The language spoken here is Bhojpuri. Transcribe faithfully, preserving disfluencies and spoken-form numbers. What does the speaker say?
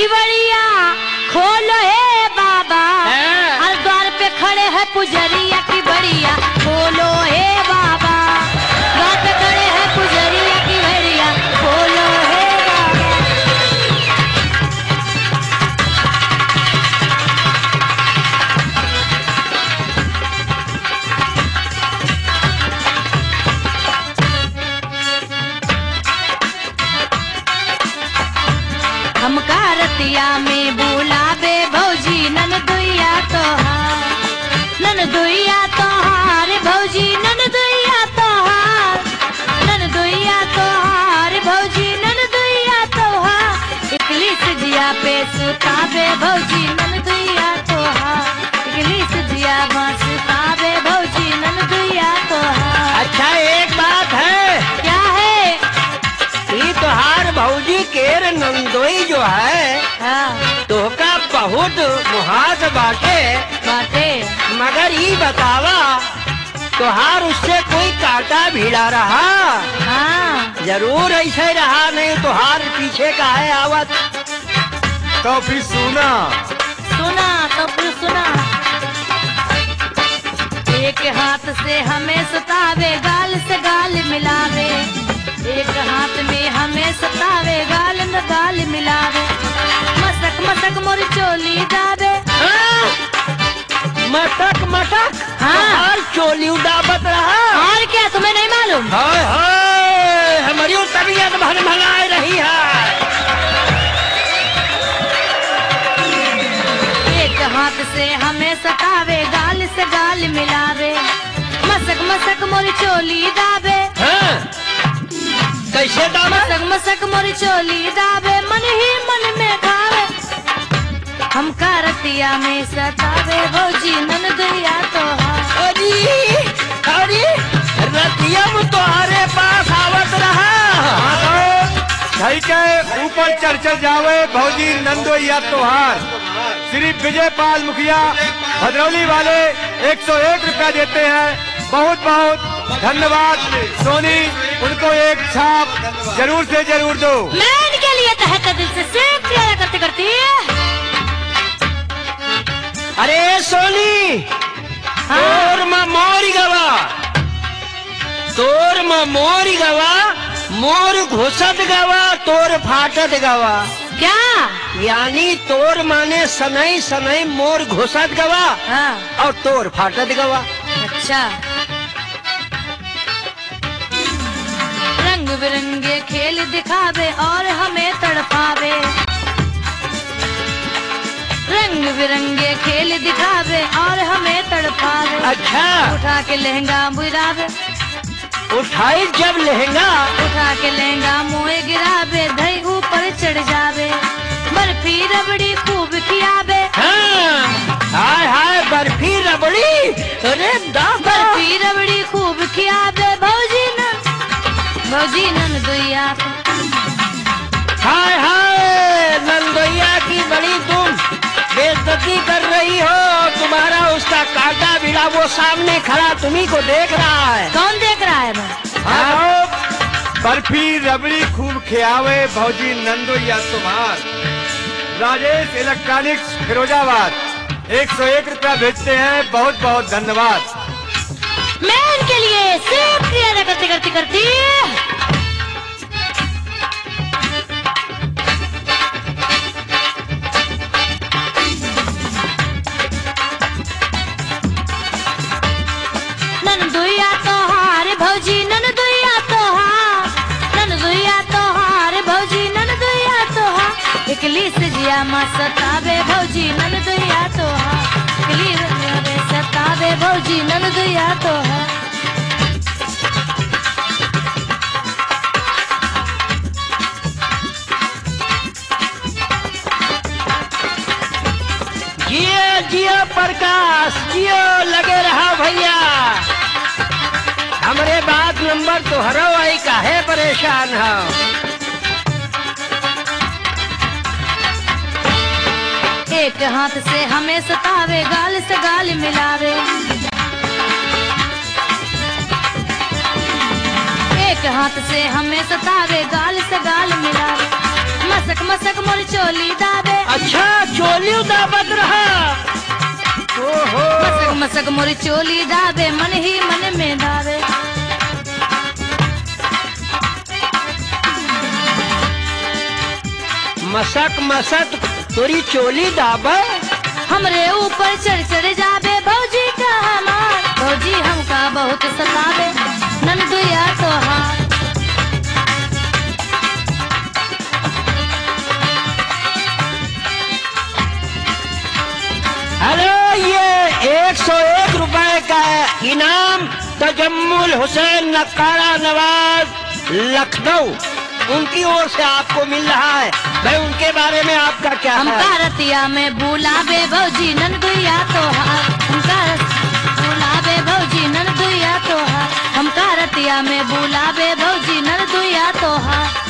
की बड़िया खोलो हे बाबा, हर द्वार पे खड़े है पुजरिया की बड़िया खोलो हे बाबा, द्वार पे खड़े है पुजरिया की बड़िया खोलो हे बाबा। हमका रतिया में बुलावे भौजी नन दुइया तोहार, नन दुइया तोहार भौजी नन दुइया तोहार, नन दुइया तोहार भौजी नन दुइया तोहार। इकली सजिया पे सुतावे भौजी नन दुइया तोहार, इकली सजिया में सुतावे भौजी नन दुइया तोहार। अच्छा एक बात है, क्या है? ये तोहार भौजी केर नंदोई जो है हाँ तोहका बहुत मुहास बाटे बाटे, मगर ये बतावा तोहार उससे कोई काटा भिड़ा रहा? हाँ जरूर ऐसे रहा, नहीं तोहार पीछे का है आवत। तो फिर सुना सुना तो फिर सुना। एक हाथ से हमें सतावे गाल से गाल मिलावे, एक हाथ में हमें सतावे गाल न गाल मिलावे, मसक मसक मोर चोली दावे। हाँ? मटक मटक हाँ। तोहार चोली उड़ावत रहा। और क्या तुम्हें नहीं मालूम? हाय हाय हमारी तबीयत भन भनाए रही है। एक हाथ से हमें सतावे गाल से गाल मिलावे, मसक मसक मोर चोली दावे। हाँ? कैसे दावा? मसक मसक मोर चोली दावे, मन ही मन में खावे। हमका रतिया में सतावे भौजी नन दुइया तोहार। अरे अरे रतिया में तुम्हारे पास आवत रहा। भाई के ऊपर चढ़ चढ़ जावे भौजी नंदो या तोहार। श्री विजयपाल मुखिया भद्रौली वाले एक सौ एक रुपया देते हैं, बहुत बहुत धन्यवाद। सोनी उनको एक छाप जरूर से जरूर दो। मैं इनके लिए तहे दिल से सिर्फ प्यार करते करती। अरे सोनी हाँ। तोर माँ मोरी गवा, तोर माँ मोरी गवा, मोर घुसत गवा तोर फाटत गवा। क्या? यानी तोर माने सनई सनई मोर घुसत गवा हाँ। और तोर फाटत गवा। अच्छा। रंग बिरंगे खेल दिखावे और हमें तड़पावे, रंग बिरंगे खेल दिखावे और हमें तड़पावे। अच्छा उठा के लहंगा बुरावे, उठाई जब लहंगा, उठा के लहंगा मुँह गिरावे, धई ऊपर चढ़ जावे, बर्फी रबड़ी खूब खियावे। हाँ हाय हाय बर्फी रबड़ी, अरे दादा बर्फी रबड़ी खूब खियावे भौजी नन, भौजी नन दुइया। हाय हाय नंदोइया की बड़ी तुम बेइज्जती कर रही हो। तुम्हारा उसका कांटा भिड़ा वो सामने खड़ा तुम्ही को देख रहा है। कौन देख रहा है भाई? हाँ, बर्फी रबड़ी खूब खियावे भौजी नंदो या तुम्हार। राजेश इलेक्ट्रॉनिक्स फिरोजाबाद एक सौ एक रुपया भेजते हैं, बहुत बहुत धन्यवाद। मैं इनके लिए सिर्फ क्रिया करती करती करती। नन दुइया तोहार भौजी नन दुइया तोहार, नन दुइया तोहार भौजी नन दुइया तोहार। इकली सजिया मा सतावे भौजी नन दुइया तोहार, इकली सजिया में सतावे भौजी नन दुइया तोहार। जियो जियो प्रकाश जियो लगे रहा भैया। हमरे बात नंबर तोहरो आई काहे परेशान हो। एक हाथ से हमें सतावे गाल से गाल मिलावे, एक हाथ से हमें सतावे गाल से गाल मिलावे, मसक मसक मोर चोली दावे। चोली दाबत रहा। ओहो मसक मसक मोरी चोली दाबे मन ही मन में दाबे। मसक मसक तोरी चोली दाबे। हमरे ऊपर चढ़ चढ़ जाबे भौजी का हमार। भौजी हमका बहुत सतावे ननदुइया तोहार। हेलो, ये एक सौ एक रुपए का इनाम तजम्मुल हुसैन नक्कारा नवाज लखनऊ उनकी ओर से आपको मिल रहा है। भाई उनके बारे में आपका क्या है? हमका रतिया में बुलावे भौजी ननदुइया तोहार। हमका बुलावे भौजी ननदुइया तोहार। हमका रतिया में बुलावे भौजी ननदुइया तोहार।